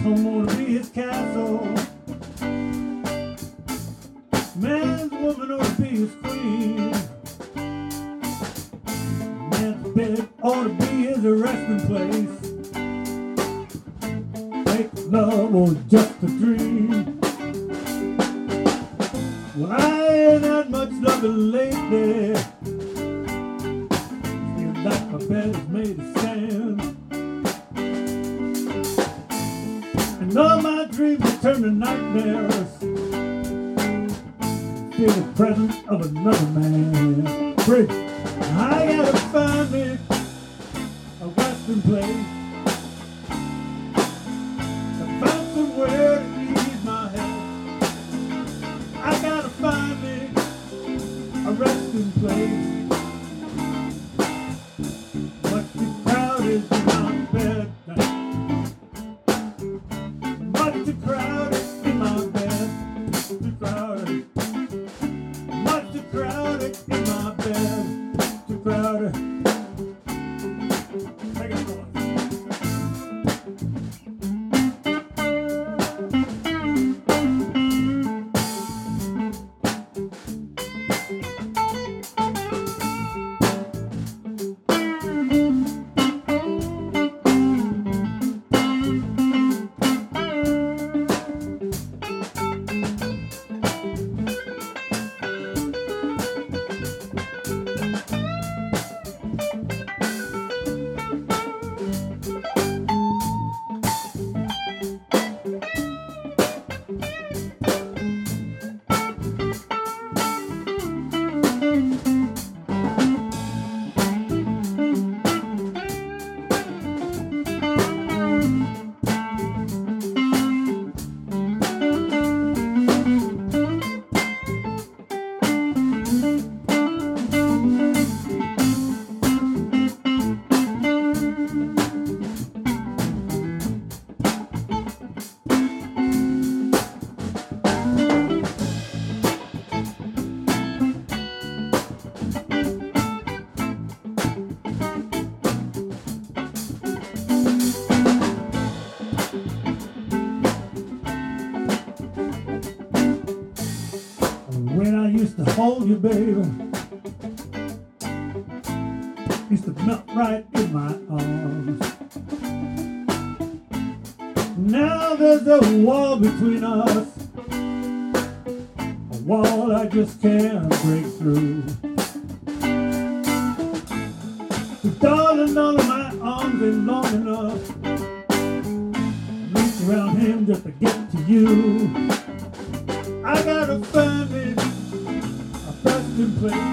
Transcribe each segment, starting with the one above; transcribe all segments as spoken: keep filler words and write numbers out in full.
home ought to be his castle. Man's woman ought to be his queen. Man's bed ought to be his resting place. Fake love or just a dream. Well, I ain't had much loving lately. Feel like my bed is made of sand. And all my dreams will turn to nightmares. Feel the presence of another man. Break. I gotta find me a resting place. To find somewhere to ease my head. I gotta find me a resting place. Much too crowded in my bed. Much too crowded in my bed. Too crowded. Much too crowded in my bed. Too crowded. Take it for when I used to hold you, baby, used to melt right in my arms. Now there's a wall between us, a wall I just can't break through. So darling, all of my arms ain't long enough. Reach around him just to get to you. I gotta find me a resting place.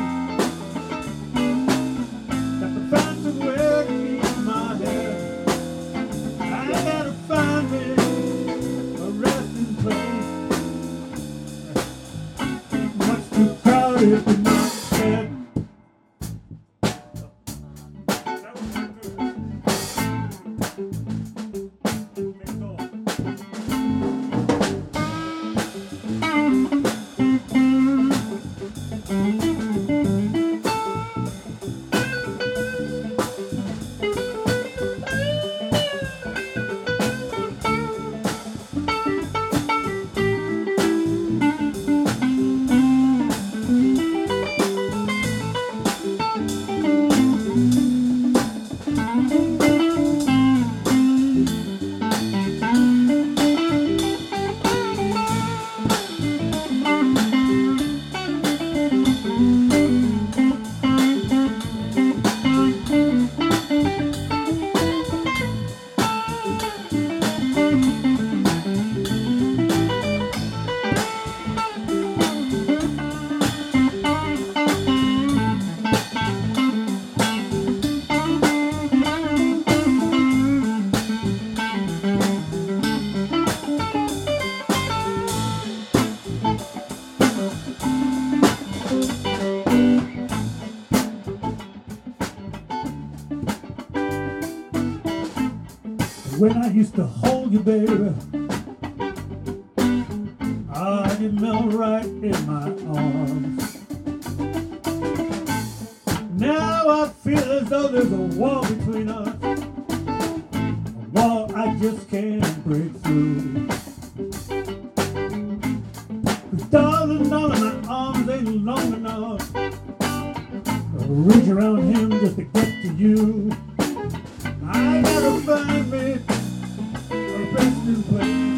Got to find somewhere to ease my head. I gotta find me a resting place. Much too crowded in my bed. When I used to hold you, baby, ah, you melt right in my arms. Now I feel as though there's a wall between us, a wall I just can't break through. all of my arms ain't long enough. I'll reach around him just to get to you. I gotta find me a best new place.